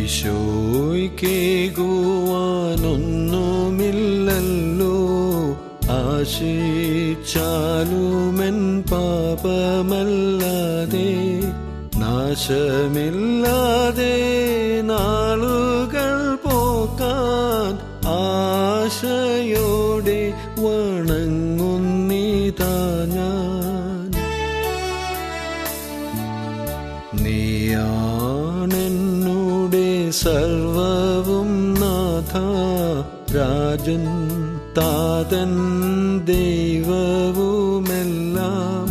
ഈശോയ്ക്കേകുവാനൊന്നുമില്ലല്ലോ, ആശിച്ചാലുമെൻ പാപമല്ലാതെ നാശമില്ലാതെ നാളുകൾ പോക്കാൻ ആശയോടെ വണങ്ങുന്നിതാ ഞാൻ. നീയാണെന്നുടെ സർവവും നാഥ, രാജൻ താതൻ ദൈവവുമെല്ലാം.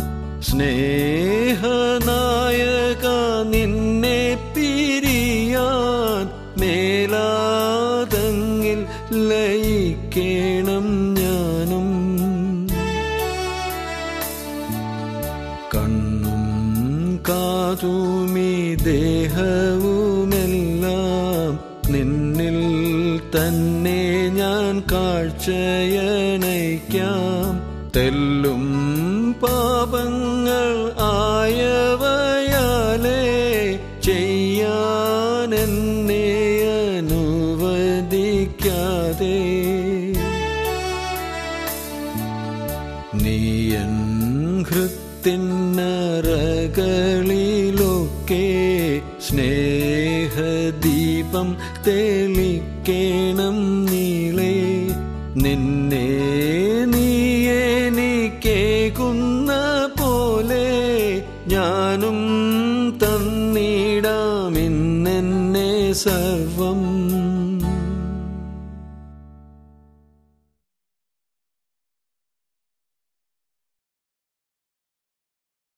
സ്നേഹനായക നിന്നെ പിരിയാൻ മേലാതെങ്കിൽ ലയിക്കേണം ഞാനും. കണ്ണും കാതുമീ ദേഹവുമെല്ലാം നിന്നിൽ തന്നെ ഞാൻ കാഴ്ചയണയ്ക്കാം. തെല്ലും പാപങ്ങൾ ആയവയാലേ ചെയ്യാനെന്നെ അനുവദിക്കാതെ. നീയൻ ഹൃത്തിന്നറകളിലൊക്കെ സ്നേഹദീപം തെളിക്കേണം നീളേ. നിന്നെ നീയെനിക്കേകുന്ന പോലെ ഞാനും തന്നിടാം ഇന്നെന്നെ സർവം.